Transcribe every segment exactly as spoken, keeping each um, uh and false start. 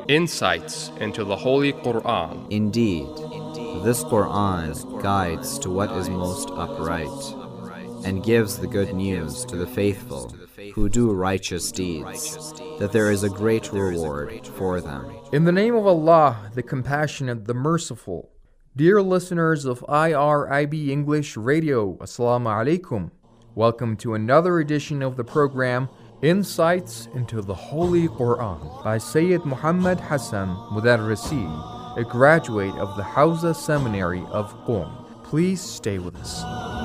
Insights into the Holy Quran. Indeed, this Quran guides to what is most upright, and gives the good news to the faithful who do righteous deeds, that there is a great reward for them. In the name of Allah, the Compassionate, the Merciful. Dear listeners of I R I B English Radio, Assalamu alaikum. Welcome to another edition of the program, Insights into the Holy Quran, by Sayyid Muhammad Hassan Mudarrisi, a graduate of the Hawza Seminary of Qom. Please stay with us.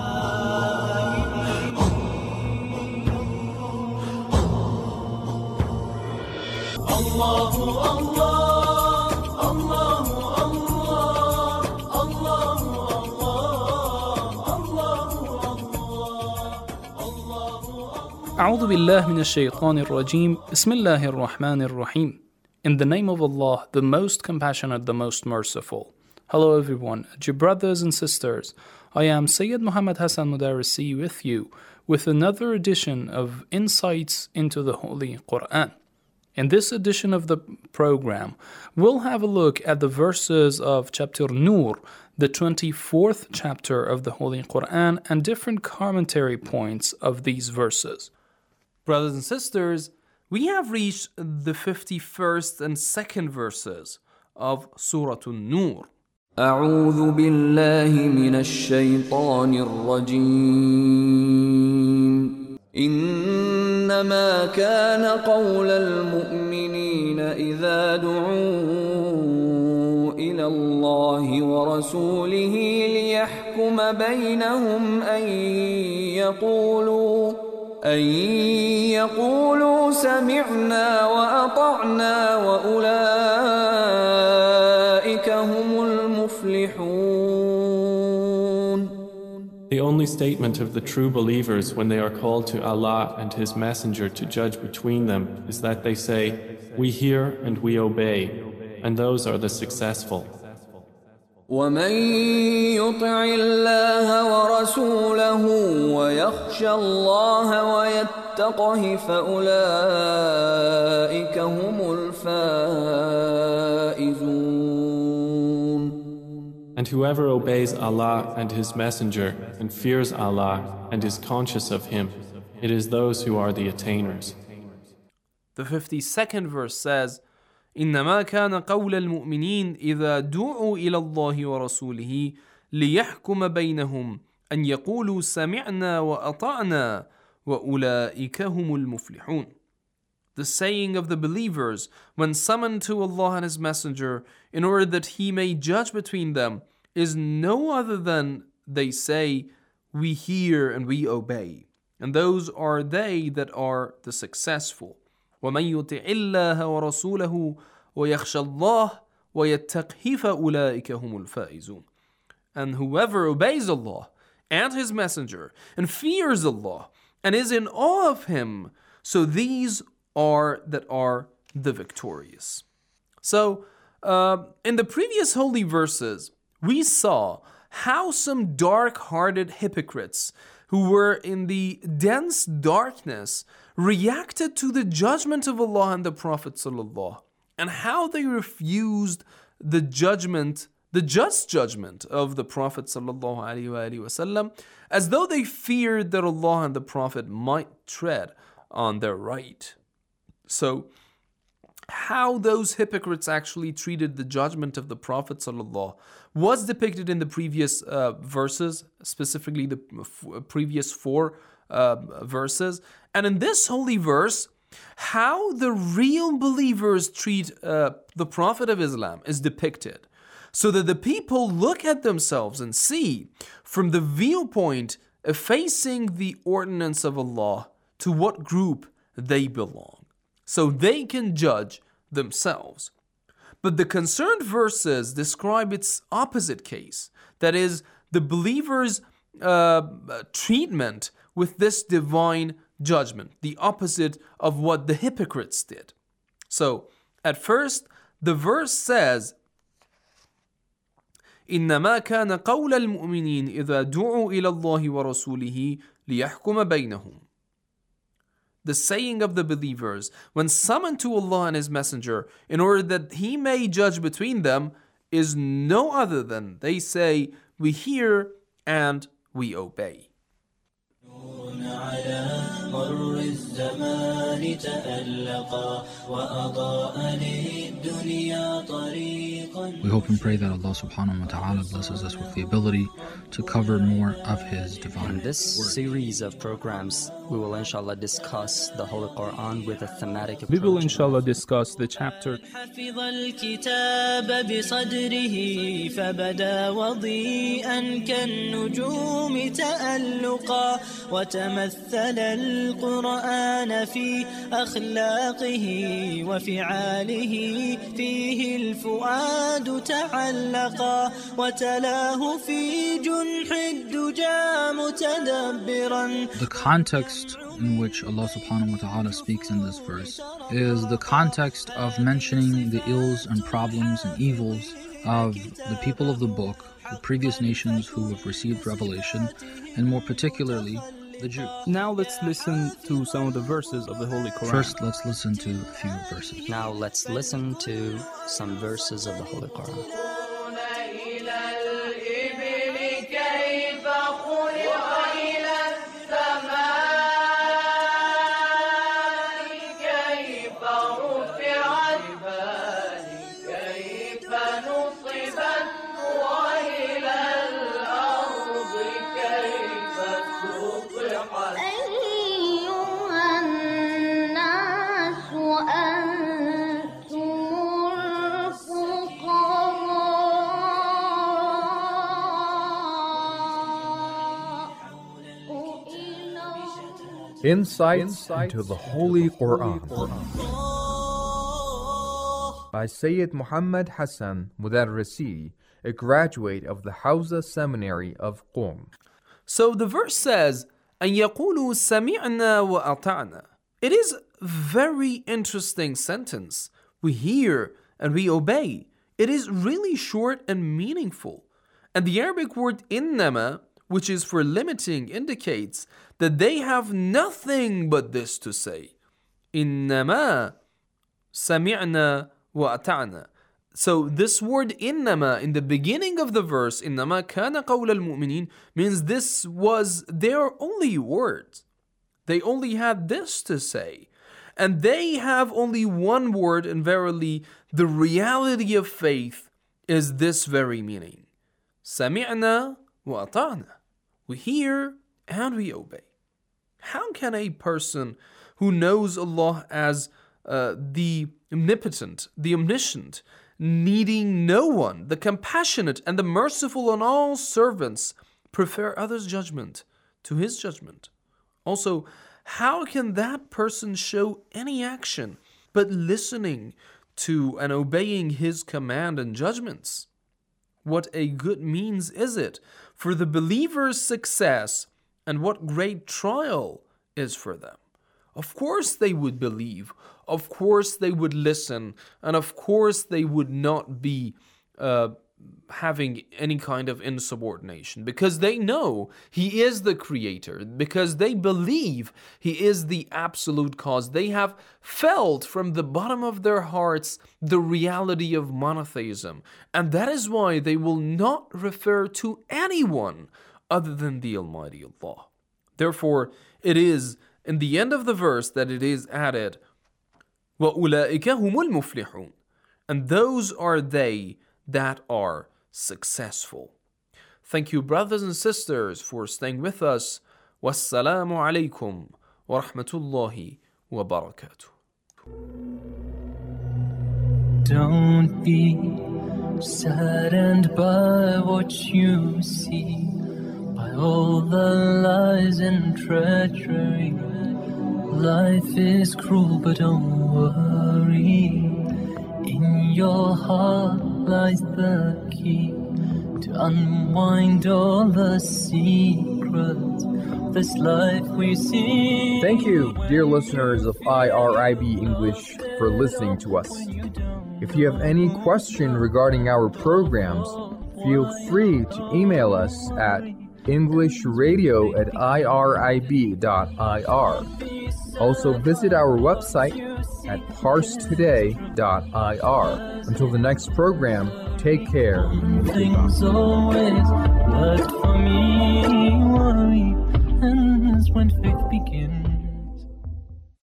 Allahu Allah, Allahu Allah, Allahu Allah, Allahu Allah. أعوذ بالله من الشيطان الرجيم. بسم الله الرحمن الرحيم. In the name of Allah, the most compassionate, the most merciful. Hello everyone, dear brothers and sisters. I am Sayyid Muhammad Hassan Mudarrisi with you with another edition of Insights into the Holy Quran. In this edition of the program, we'll have a look at the verses of chapter Nur, the twenty-fourth chapter of the Holy Quran, and different commentary points of these verses. Brothers and sisters, we have reached the fifty-first and second verses of Surah An-Nur. أعوذ بالله من الشيطان الرجيم إنما كان قول المؤمنين إذا دعوا إلى الله ورسوله ليحكم بينهم أن يقولوا أن يقولوا سمعنا وأطعنا وأولئك هم المفلحون. The only statement of the true believers when they are called to Allah and His Messenger to judge between them is that they say, "We hear and we obey," and those are the successful. ومن يطع الله ورسوله ويخشى الله ويتقه فأولئك هم الفائزون. And whoever obeys Allah and His Messenger and fears Allah and is conscious of Him, it is those who are the attainers. The fifty-second verse says, إنما كان قول المؤمنين إذا دعوا إلى الله ورسوله ليحكم بينهم أن يقولوا سمعنا وأطعنا وأولئك هم المفلحون. The saying of the believers when summoned to Allah and His Messenger in order that He may judge between them is no other than they say, "We hear and we obey." And those are they that are the successful. وَمَنْ يُطِعِ اللَّهَ وَرَسُولَهُ وَيَخْشَى اللَّهَ وَيَتَّقْهِ فَأُولَئِكَ هُمُ الْفَائِزُونَ. And whoever obeys Allah and His Messenger and fears Allah and is in awe of Him, so these are that are the victorious. So, uh, in the previous holy verses, we saw how some dark-hearted hypocrites who were in the dense darkness reacted to the judgment of Allah and the Prophet ﷺ, and how they refused the judgment, the just judgment of the Prophet ﷺ, as though they feared that Allah and the Prophet might tread on their right. So, how those hypocrites actually treated the judgment of the Prophet ﷺ was depicted in the previous uh, verses, specifically the f- previous four uh, verses. And in this holy verse, how the real believers treat uh, the Prophet of Islam is depicted, so that the people look at themselves and see from the viewpoint effacing the ordinance of Allah to what group they belong, so they can judge themselves. But the concerned verses describe its opposite case, that is, the believer's uh, treatment with this divine judgment, the opposite of what the hypocrites did. So, at first, the verse says, إنما كان قول المؤمنين إذا دعوا إلى الله ورسوله ليحكم بينهم. the saying of the believers when summoned to Allah and His Messenger in order that He may judge between them is no other than they say, we hear and we obey. مر الزمان تألقا وأضاء للدنيا طريقا. We hope and pray that Allah subhanahu wa ta'ala blesses us with the ability to cover more of His divine In this word. series of programs, we will inshallah discuss the Holy Quran with a thematic approach. We will inshallah discuss the chapter حفظ الكتاب بصدره فبدا وضيئا كالنجوم تألقا وتمثل القرآن في أخلاقه وفعاله فيه الفؤاد تعلقا وتلاه في جنح الدجى متدبرا. The context in which Allah subhanahu wa ta'ala speaks in this verse is the context of mentioning the ills and problems and evils of the people of the book, the previous nations who have received revelation, and more particularly the Jews. Now let's listen to some of the verses of the Holy Quran. First, let's listen to a few verses. Now let's listen to some verses of the Holy Quran. Insights into the Holy Quran by Sayyid Muhammad Hassan Mudarrisi, a graduate of the Hawza Seminary of Qom. So the verse says, أن يقولوا سمعنا وأطعنا. It is a very interesting sentence. We hear and we obey. It is really short and meaningful. And the Arabic word إنما, which is for limiting, indicates that they have nothing but this to say. إنما سمعنا وأطعنا. So this word إنما in the beginning of the verse, إنما كان قول المؤمنين, means this was their only words. They only had this to say. And they have only one word, and verily the reality of faith is this very meaning. سمعنا وأطعنا. We hear and we obey. How can a person who knows Allah as uh, the omnipotent, the omniscient, needing no one, the compassionate and the merciful on all servants, prefer others' judgment to his judgment? Also, how can that person show any action but listening to and obeying his command and judgments? What a good means is it for the believer's success, and what great trial is for them. Of course they would believe, of course they would listen, and of course they would not be uh, having any kind of insubordination, because they know He is the Creator, because they believe He is the absolute cause. They have felt from the bottom of their hearts the reality of monotheism, and that is why they will not refer to anyone other than the Almighty Allah. Therefore, it is in the end of the verse that it is added, وَأُولَٰئِكَ هُمُ الْمُفْلِحُونَ, and those are they that are successful. Thank you, brothers and sisters, for staying with us. Wassalamu alaikum wa rahmatullahi wa barakatuh. Don't be saddened by what you see, by all the lies and treachery. Life is cruel, but don't worry. In your heart lies the key to unwind all the secrets of this life we see. Thank you, dear listeners of I R I B English, for listening to us. If you have any question regarding our programs, feel free to email us at englishradio at irib dot ir. Also visit our website at parse today dot I R. Until the next program, take care. Things always worked for me. Worry ends when